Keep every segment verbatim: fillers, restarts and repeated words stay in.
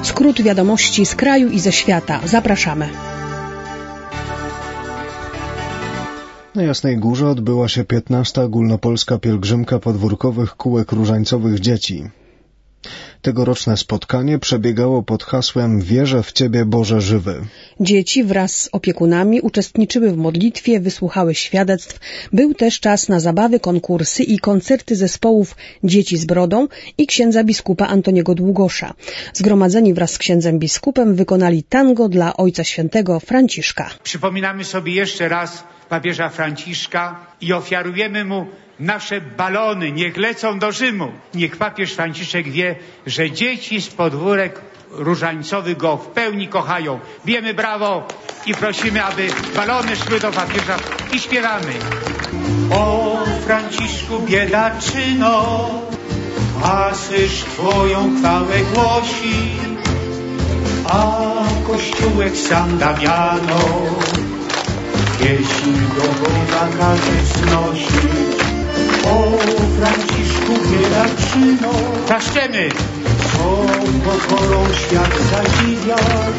Skrót wiadomości z kraju i ze świata. Zapraszamy. Na Jasnej Górze odbyła się piętnasta ogólnopolska pielgrzymka podwórkowych kółek różańcowych dzieci. Tegoroczne spotkanie przebiegało pod hasłem „Wierzę w Ciebie, Boże żywy”. Dzieci wraz z opiekunami uczestniczyły w modlitwie, wysłuchały świadectw. Był też czas na zabawy, konkursy i koncerty zespołów Dzieci z Brodą i księdza biskupa Antoniego Długosza. Zgromadzeni wraz z księdzem biskupem wykonali tango dla Ojca Świętego Franciszka. Przypominamy sobie jeszcze raz papieża Franciszka i ofiarujemy mu nasze balony, niech lecą do Rzymu. Niech papież Franciszek wie, że dzieci z podwórek różańcowych go w pełni kochają. Bijemy brawo i prosimy, aby balony szły do papieża i śpiewamy. O Franciszku biedaczyno, Asyż Twoją chwałę głosi, a Kościółek San Damiano pieśń do Boga każe znosić. O Franciszku biedaczyno, klaszczemy, co pokorą świat zadziwiać.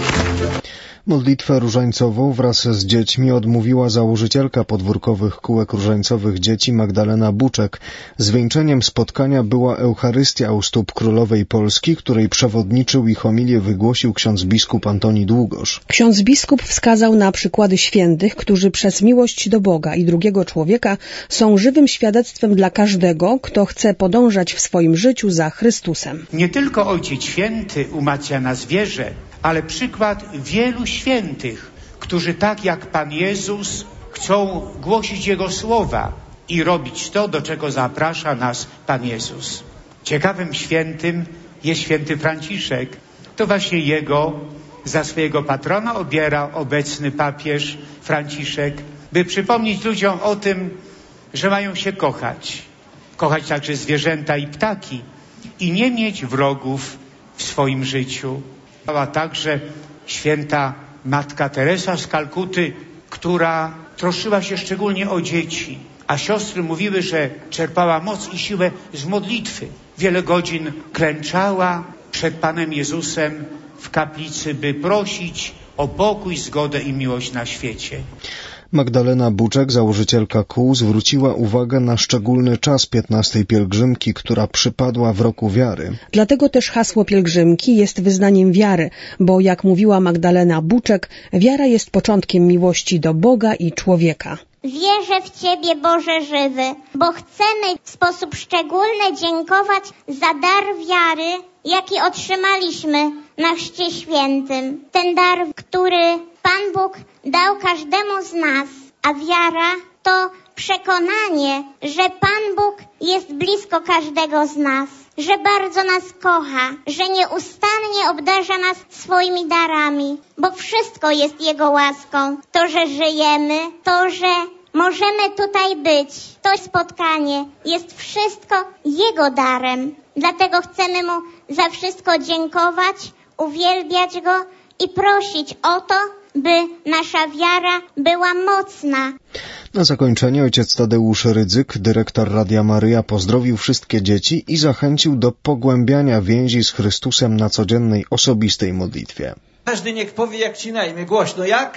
Modlitwę różańcową wraz z dziećmi odmówiła założycielka podwórkowych kółek różańcowych dzieci Magdalena Buczek. Zwieńczeniem spotkania była Eucharystia u stóp Królowej Polski, której przewodniczył i homilię wygłosił ksiądz biskup Antoni Długosz. Ksiądz biskup wskazał na przykłady świętych, którzy przez miłość do Boga i drugiego człowieka są żywym świadectwem dla każdego, kto chce podążać w swoim życiu za Chrystusem. Nie tylko Ojciec Święty umacnia nas wierze, ale przykład wielu świętych, którzy tak jak Pan Jezus chcą głosić Jego słowa i robić to, do czego zaprasza nas Pan Jezus. Ciekawym świętym jest święty Franciszek. To właśnie Jego za swojego patrona obiera obecny papież Franciszek, by przypomnieć ludziom o tym, że mają się kochać. Kochać także zwierzęta i ptaki i nie mieć wrogów w swoim życiu. Była także święta Matka Teresa z Kalkuty, która troszczyła się szczególnie o dzieci, a siostry mówiły, że czerpała moc i siłę z modlitwy. Wiele godzin klęczała przed Panem Jezusem w kaplicy, by prosić o pokój, zgodę i miłość na świecie. Magdalena Buczek, założycielka kół, zwróciła uwagę na szczególny czas piętnastej pielgrzymki, która przypadła w roku wiary. Dlatego też hasło pielgrzymki jest wyznaniem wiary, bo jak mówiła Magdalena Buczek, wiara jest początkiem miłości do Boga i człowieka. Wierzę w Ciebie, Boże żywy, bo chcemy w sposób szczególny dziękować za dar wiary, jaki otrzymaliśmy na Chrzcie Świętym. Ten dar, który Pan Bóg dał każdemu z nas, a wiara to przekonanie, że Pan Bóg jest blisko każdego z nas, że bardzo nas kocha, że nieustannie obdarza nas swoimi darami, bo wszystko jest Jego łaską. To, że żyjemy, to, że możemy tutaj być, to spotkanie jest wszystko Jego darem. Dlatego chcemy Mu za wszystko dziękować, uwielbiać Go i prosić o to, by nasza wiara była mocna. Na zakończenie ojciec Tadeusz Rydzyk, dyrektor Radia Maryja, pozdrowił wszystkie dzieci i zachęcił do pogłębiania więzi z Chrystusem na codziennej, osobistej modlitwie. Każdy niech powie jak ci na imię, głośno jak?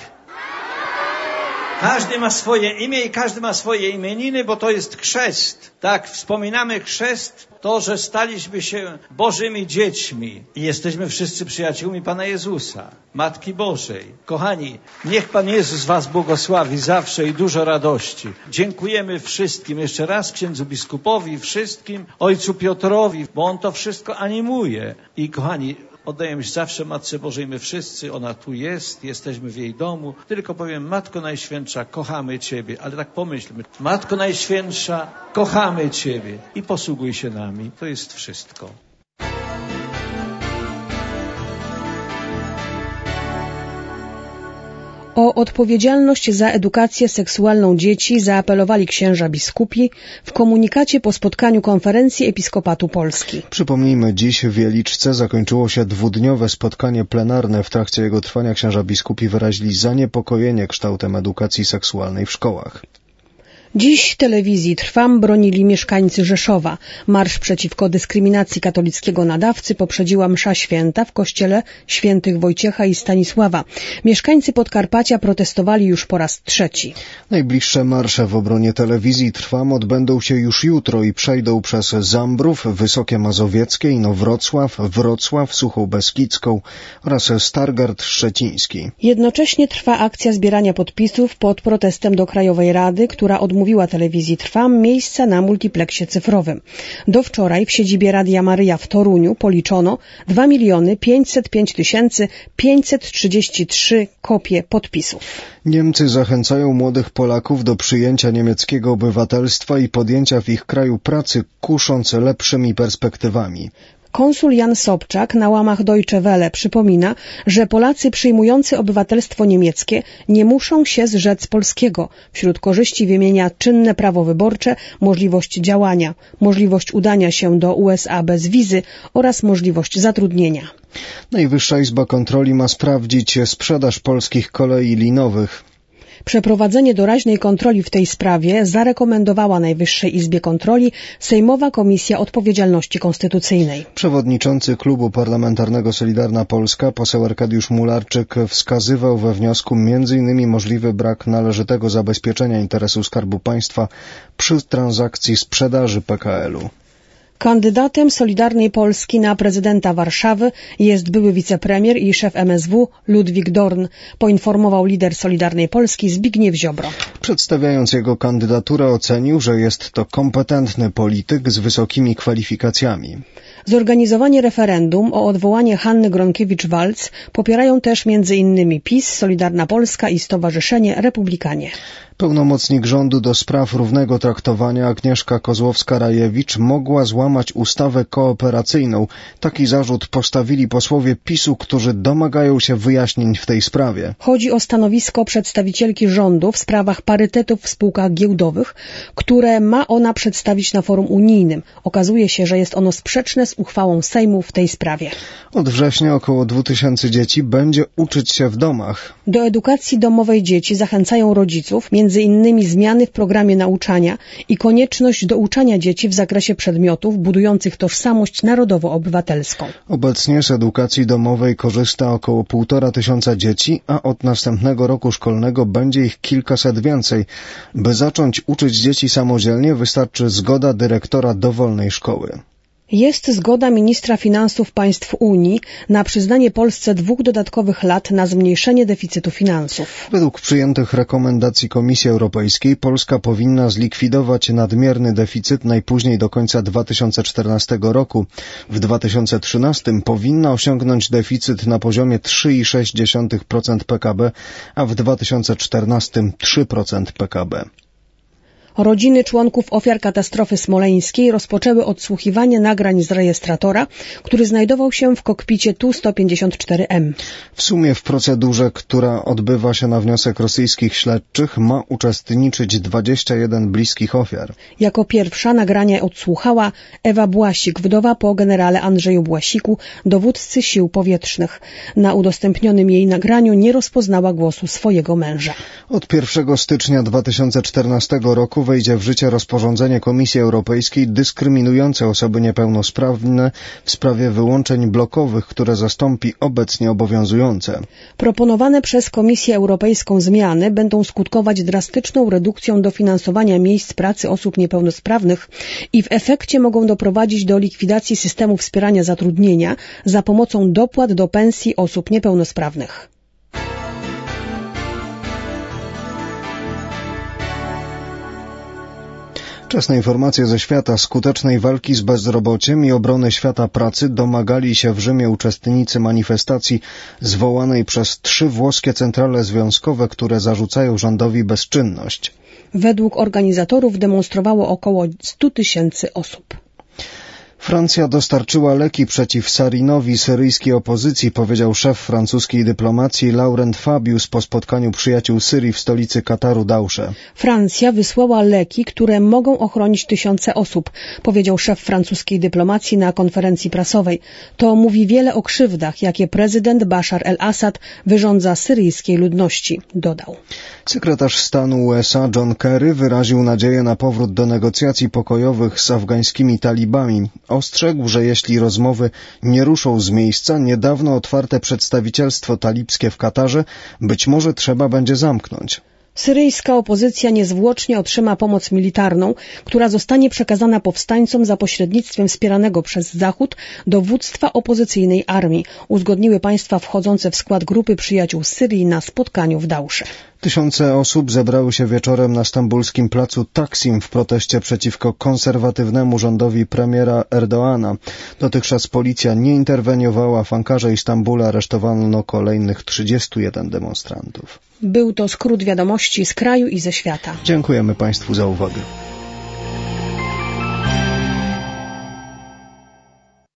Każdy ma swoje imię i każdy ma swoje imieniny, bo to jest chrzest. Tak, wspominamy chrzest, to, że staliśmy się Bożymi dziećmi i jesteśmy wszyscy przyjaciółmi Pana Jezusa, Matki Bożej. Kochani, niech Pan Jezus was błogosławi zawsze i dużo radości. Dziękujemy wszystkim, jeszcze raz księdzu biskupowi, wszystkim, ojcu Piotrowi, bo on to wszystko animuje. I kochani, oddajemy się zawsze Matce Bożej, my wszyscy, ona tu jest, jesteśmy w jej domu. Tylko powiem, Matko Najświętsza, kochamy Ciebie, ale tak pomyślmy, Matko Najświętsza, kochamy Ciebie i posługuj się nami. To jest wszystko. O odpowiedzialność za edukację seksualną dzieci zaapelowali księża biskupi w komunikacie po spotkaniu Konferencji Episkopatu Polski. Przypomnijmy, dziś w Wieliczce zakończyło się dwudniowe spotkanie plenarne. W trakcie jego trwania księża biskupi wyrazili zaniepokojenie kształtem edukacji seksualnej w szkołach. Dziś telewizji Trwam bronili mieszkańcy Rzeszowa. Marsz przeciwko dyskryminacji katolickiego nadawcy poprzedziła msza święta w kościele świętych Wojciecha i Stanisława. Mieszkańcy Podkarpacia protestowali już po raz trzeci. Najbliższe marsze w obronie telewizji Trwam odbędą się już jutro i przejdą przez Zambrów, Wysokie Mazowieckie, Inowrocław, Wrocław, Suchą Beskidzką oraz Stargard Szczeciński. Jednocześnie trwa akcja zbierania podpisów pod protestem do Krajowej Rady, która odmówiła telewizji Trwam miejsca na multipleksie cyfrowym. Do wczoraj w siedzibie Radia Maryja w Toruniu policzono dwa miliony pięćset pięć tysięcy pięćset trzydzieści trzy kopie podpisów. Niemcy zachęcają młodych Polaków do przyjęcia niemieckiego obywatelstwa i podjęcia w ich kraju pracy, kusząc lepszymi perspektywami. Konsul Jan Sobczak na łamach Deutsche Welle przypomina, że Polacy przyjmujący obywatelstwo niemieckie nie muszą się zrzec polskiego. Wśród korzyści wymienia czynne prawo wyborcze, możliwość działania, możliwość udania się do U S A bez wizy oraz możliwość zatrudnienia. Najwyższa Izba Kontroli ma sprawdzić sprzedaż polskich kolei linowych. Przeprowadzenie doraźnej kontroli w tej sprawie zarekomendowała Najwyższej Izbie Kontroli Sejmowa Komisja Odpowiedzialności Konstytucyjnej. Przewodniczący Klubu Parlamentarnego Solidarna Polska, poseł Arkadiusz Mularczyk, wskazywał we wniosku między innymi możliwy brak należytego zabezpieczenia interesu Skarbu Państwa przy transakcji sprzedaży P K L-u. Kandydatem Solidarnej Polski na prezydenta Warszawy jest były wicepremier i szef M S W Ludwik Dorn, poinformował lider Solidarnej Polski Zbigniew Ziobro. Przedstawiając jego kandydaturę, ocenił, że jest to kompetentny polityk z wysokimi kwalifikacjami. Zorganizowanie referendum o odwołanie Hanny Gronkiewicz-Waltz popierają też między innymi PiS, Solidarna Polska i Stowarzyszenie Republikanie. Pełnomocnik rządu do spraw równego traktowania Agnieszka Kozłowska-Rajewicz mogła złamać ustawę kooperacyjną. Taki zarzut postawili posłowie PiS-u, którzy domagają się wyjaśnień w tej sprawie. Chodzi o stanowisko przedstawicielki rządu w sprawach parytetów w spółkach giełdowych, które ma ona przedstawić na forum unijnym. Okazuje się, że jest ono sprzeczne z uchwałą Sejmu w tej sprawie. Od września około dwa tysiące dzieci będzie uczyć się w domach. Do edukacji domowej dzieci zachęcają rodziców, między innymi zmiany w programie nauczania i konieczność douczania dzieci w zakresie przedmiotów budujących tożsamość narodowo-obywatelską. Obecnie z edukacji domowej korzysta około półtora tysiąca dzieci, a od następnego roku szkolnego będzie ich kilkaset więcej. By zacząć uczyć dzieci samodzielnie, wystarczy zgoda dyrektora dowolnej szkoły. Jest zgoda ministra finansów państw Unii na przyznanie Polsce dwóch dodatkowych lat na zmniejszenie deficytu finansów. Według przyjętych rekomendacji Komisji Europejskiej Polska powinna zlikwidować nadmierny deficyt najpóźniej do końca dwa tysiące czternastego roku. W dwa tysiące trzynastym powinna osiągnąć deficyt na poziomie trzy przecinek sześć procent P K B, a w dwa tysiące czternastym trzy procent P K B. Rodziny członków ofiar katastrofy smoleńskiej rozpoczęły odsłuchiwanie nagrań z rejestratora, który znajdował się w kokpicie Tu sto pięćdziesiąt cztery M. W sumie w procedurze, która odbywa się na wniosek rosyjskich śledczych, ma uczestniczyć dwadzieścia jeden bliskich ofiar. Jako pierwsza nagranie odsłuchała Ewa Błasik, wdowa po generale Andrzeju Błasiku, dowódcy sił powietrznych. Na udostępnionym jej nagraniu nie rozpoznała głosu swojego męża. Od pierwszego stycznia dwa tysiące czternastego roku wejdzie w życie rozporządzenie Komisji Europejskiej dyskryminujące osoby niepełnosprawne w sprawie wyłączeń blokowych, które zastąpi obecnie obowiązujące. Proponowane przez Komisję Europejską zmiany będą skutkować drastyczną redukcją dofinansowania miejsc pracy osób niepełnosprawnych i w efekcie mogą doprowadzić do likwidacji systemu wspierania zatrudnienia za pomocą dopłat do pensji osób niepełnosprawnych. Czas na informacje ze świata. Skutecznej walki z bezrobociem i obrony świata pracy domagali się w Rzymie uczestnicy manifestacji zwołanej przez trzy włoskie centrale związkowe, które zarzucają rządowi bezczynność. Według organizatorów demonstrowało około stu tysięcy osób. Francja dostarczyła leki przeciw sarinowi syryjskiej opozycji, powiedział szef francuskiej dyplomacji Laurent Fabius po spotkaniu przyjaciół Syrii w stolicy Kataru Dausze. Francja wysłała leki, które mogą ochronić tysiące osób, powiedział szef francuskiej dyplomacji na konferencji prasowej. To mówi wiele o krzywdach, jakie prezydent Bashar el-Assad wyrządza syryjskiej ludności, dodał. Sekretarz stanu U S A John Kerry wyraził nadzieję na powrót do negocjacji pokojowych z afgańskimi talibami. Ostrzegł, że jeśli rozmowy nie ruszą z miejsca, niedawno otwarte przedstawicielstwo talibskie w Katarze być może trzeba będzie zamknąć. Syryjska opozycja niezwłocznie otrzyma pomoc militarną, która zostanie przekazana powstańcom za pośrednictwem wspieranego przez Zachód dowództwa opozycyjnej armii, uzgodniły państwa wchodzące w skład grupy przyjaciół Syrii na spotkaniu w Dausze. Tysiące osób zebrały się wieczorem na stambulskim placu Taksim w proteście przeciwko konserwatywnemu rządowi premiera Erdoana. Dotychczas policja nie interweniowała, w Ankarze i Stambule aresztowano kolejnych trzydziestu jeden demonstrantów. Był to skrót wiadomości z kraju i ze świata. Dziękujemy Państwu za uwagę.